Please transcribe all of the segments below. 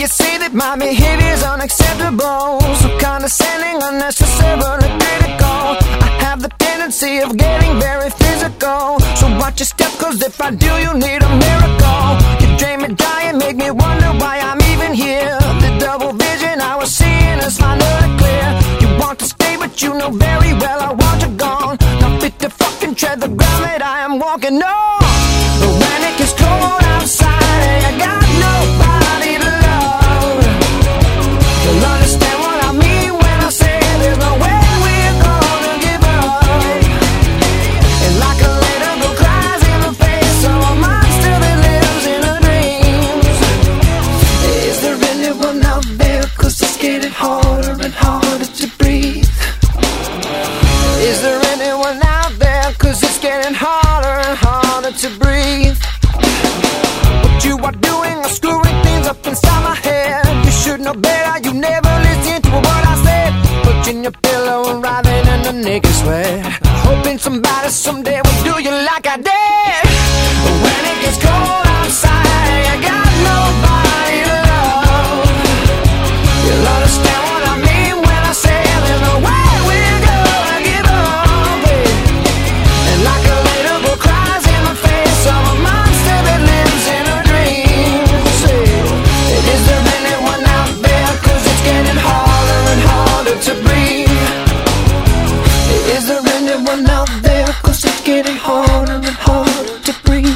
you say that my behavior's unacceptable, so condescending, unnecessarily critical. I have the tendency of getting very physical, so watch your step, cause if I do, you need a miracle. You drain me dry and make me wonder why I'm even here. The double vision I was seeing is finally clear. You want to stay, but you know very well I want you gone. Not fit to fucking tread the ground that I am walking on. But when it gets cold outside, I got nobody to love. You'll understand what I mean when I say there's no way we're gonna give up. And like a little girl cries in the face of a monster that lives in her dreams. Is there anyone out there? Cause it's getting harder and harder to breathe. Is there anyone out there? Cause it's getting harder and harder to breathe. What you are doing is screwing things up inside my head. You should know better, you never listen to what I said. Pushing your pillow and writhing in the naked sweat, hoping somebody someday will do you like I did. But when it gets cold outside, I got nobody to love. You'll understand what I mean when I say there's no way we're gonna give up, babe. And like a little girl cries in the face of a monster that lives in her dreams. Is there anyone out there? Cause it's getting harder and harder to breathe. Is there anyone out there? Cause it's getting harder and harder to breathe.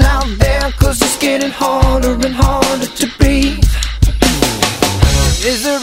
Harder and harder to breathe. Is there